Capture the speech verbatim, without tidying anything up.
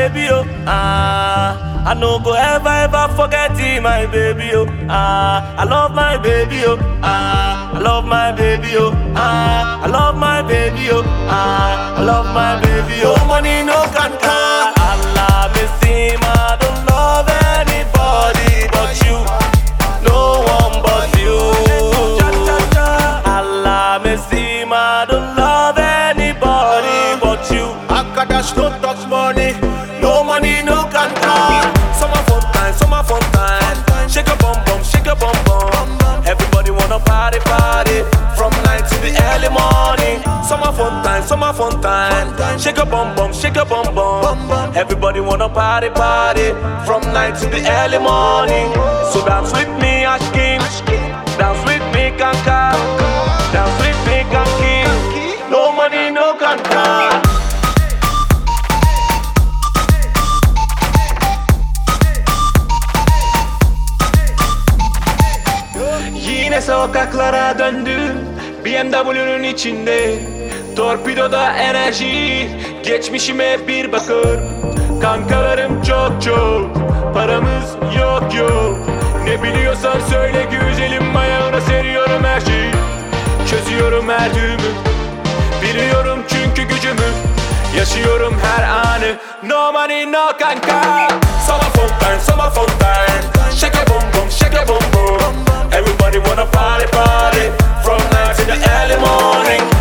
baby, oh. Ah, I no go ever, ever forget it, my baby, oh. Ah, I love my baby, oh. Ah, I love my baby, oh. Ah, I love my baby, oh. Ah, I love my baby, oh. No money, no control. Allah, me see, I don't love anybody but you. No one but you. Allah, me see, I don't love anybody but you. Akadash no touch money, no money, no control. Summer fun time, summer fun time. Shake a bum bum, shake a bum bum. Everybody wanna party, party from night to the early morning. Summer fun time, summer fun time. Shake a bum bum, shake a bum bum. Everybody wanna party, party from night to the early morning. So dance with me, Ashkin. Dance with me, Kanka. Dance with me, Kanki. No money, no control. Yine sokaklara döndüm B M W'nun içinde. Torpidoda enerji, geçmişime bir bakır. Kankalarım çok çok, paramız yok yok. Ne biliyorsan söyle güzelim, ayağına seriyorum her şeyi. Çözüyorum her düğümü, biliyorum çünkü gücümü. Yaşıyorum her anı, no money no kanka. Summer fun time, summer fun time. Shake a bum bum, shake a bum bum. Everybody wanna party, party from night to the early morning.